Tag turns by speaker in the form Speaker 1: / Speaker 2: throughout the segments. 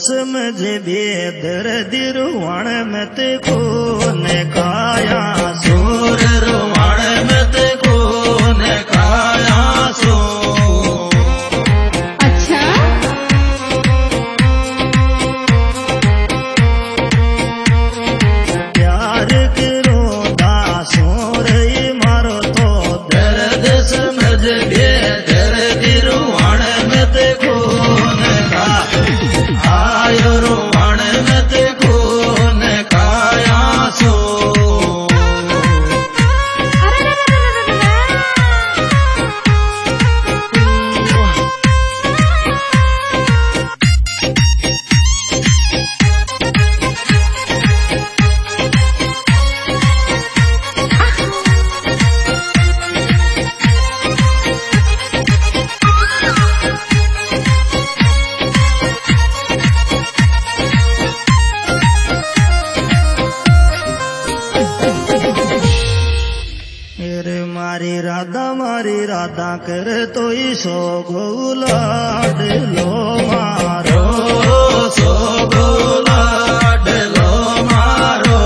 Speaker 1: समझ बेदर दिरुवाण मत को ने काया सोर रुवाण मत को ने काया सो।
Speaker 2: अच्छा
Speaker 1: प्यार करो दासोर मारो तो दर्द समझ बेदर दिरुवाण मत को ने आयो रुवाण मत को ने काया सो। मारी राधा कर तो सो गोलाड लो मारो सो गोलाड लो मारो।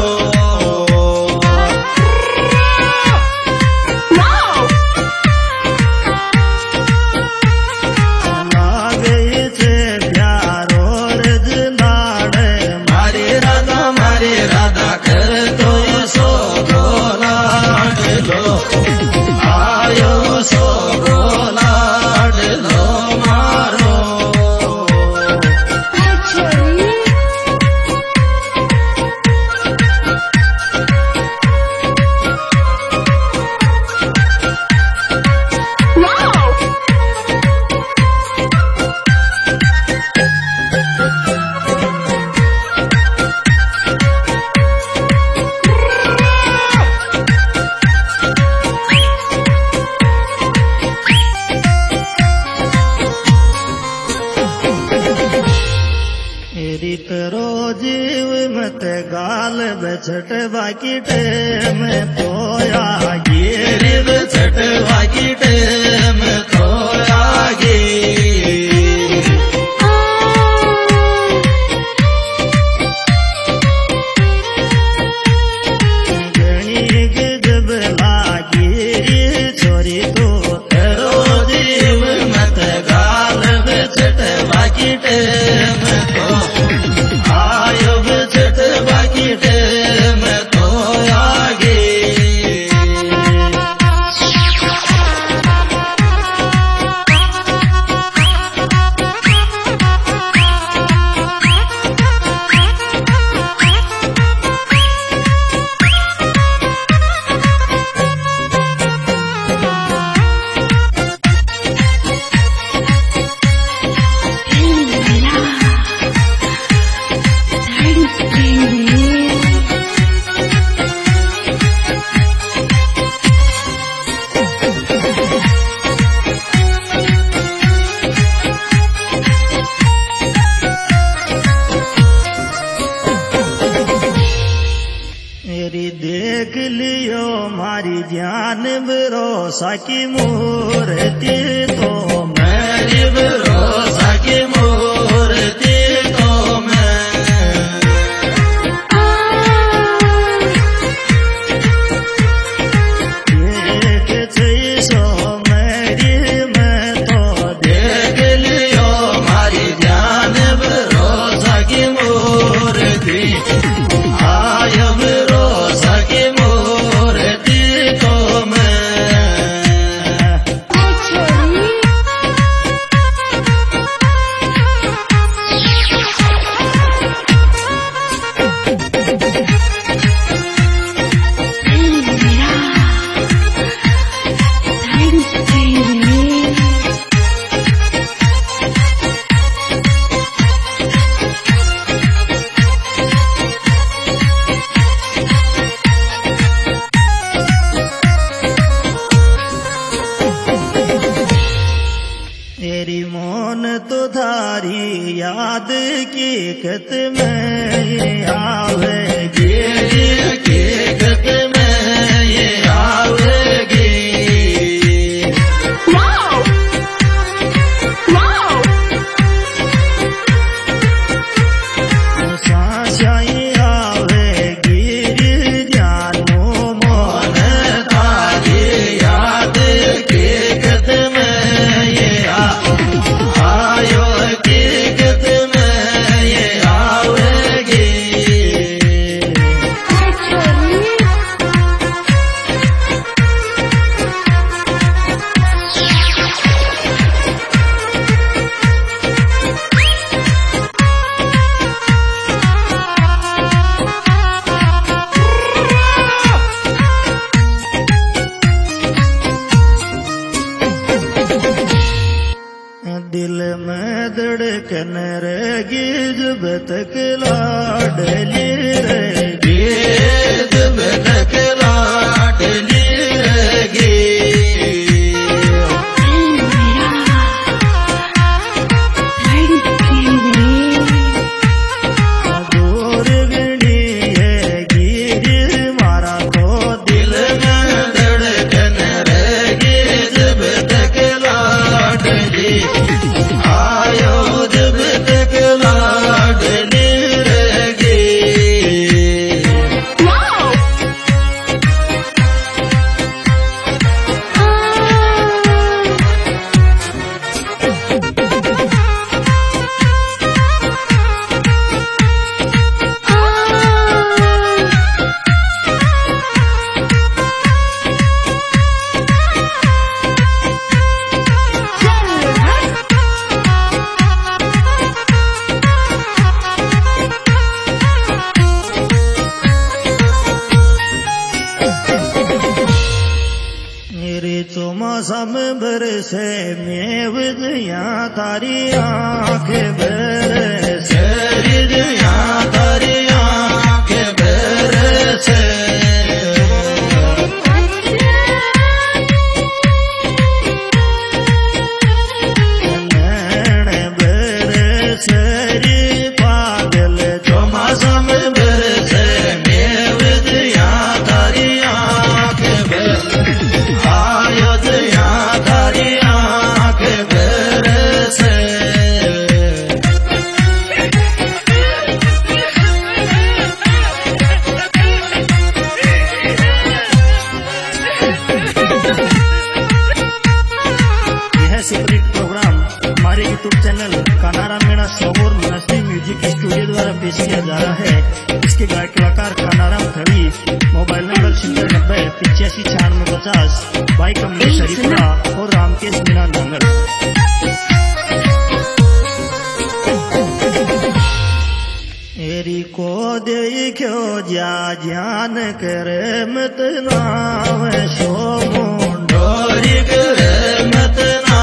Speaker 1: लागे छे प्यारो रजनाड मारी राधा कर तो सो गोलाड लो आयो सो गोलाड लो मारो। जीव मत गाल बछट बाकी टेम पोया गिरी बछट बाकी टेम पोया गे। गणी गजब लागी छोरी तो तेरो जीव मत गाल बछट बाकी टेम आयो बछट बाकी टेम तो आगे। देख लियो मारी ध्यान भरोसा की मूर्ति तो मेरी भरोसा की मूर्ति तो मैं देख सो मेरी मैं तो देख लियो मारी ध्यान भरोसा की मूर्ति आयो भरोसा की मूर्ति तो मैं। तेरी मौन तो धारी याद की कत में ये आवेगी की कत में ये आवेगी।
Speaker 2: धड़कन रगी जब तक लाडली रगी
Speaker 1: जब तक लाडली रगी
Speaker 2: मौसम बरसे मेव दिया तारी आँख बरसे
Speaker 1: रिया तारी आँख बरसे
Speaker 2: नैन बरसे पागल
Speaker 1: जो मौसम बरसे मेव दिया तारी आँख बरसे
Speaker 2: सुपरहिट प्रोग्राम हमारे यूट्यूब चैनल कानाराम मीणा सोमोर मनस्वी म्यूजिक स्टूडियो द्वारा पेश किया जा रहा है। इसके गायक कलाकार कानाराम थवी। मोबाइल नंबर 9090859650 भाई कमलेश हरिपुरा और रामकेश मीणा नांगल। एरी को देखो जा ज्ञान करे मत नाम सो मुंडोरी करे मत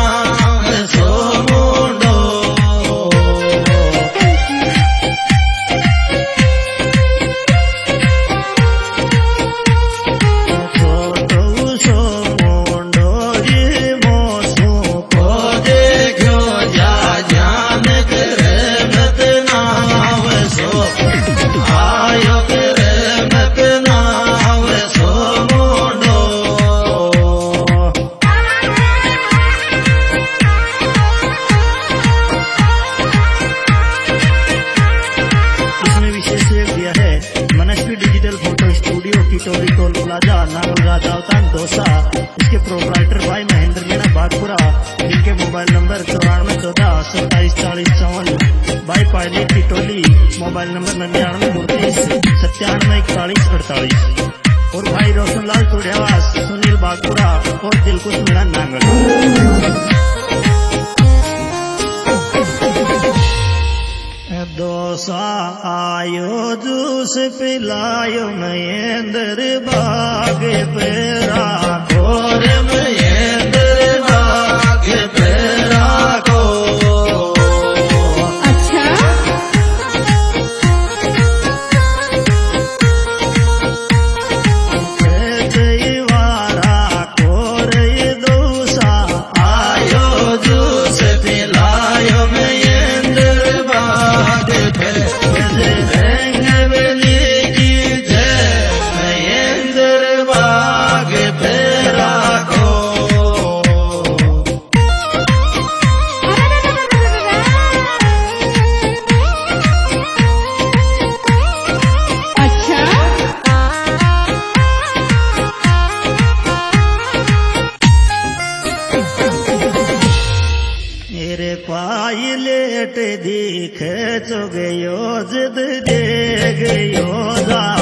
Speaker 2: टोल प्लाजा नागल राजावतान दोसा। इसके प्रोपराइटर भाई महेंद्र मीणा बागपुरा। इनके मोबाइल नंबर 9414274054। भाई पायलट की टोली मोबाइल नंबर 9932379148। और भाई रोशनलाल टोडेवास सुनील बागपुरा और दिलकुश मीणा नांगल। दोसा आयो जूस पिलायो महेंद्र बाग पेरा
Speaker 1: और महेंद्र बाग पेरा को।
Speaker 3: अच्छा
Speaker 2: वारा कोर दोसा
Speaker 1: आयो जूस पिलायो महेंद्र बाग
Speaker 2: पायलट दिख चो गयो जिद दे गयो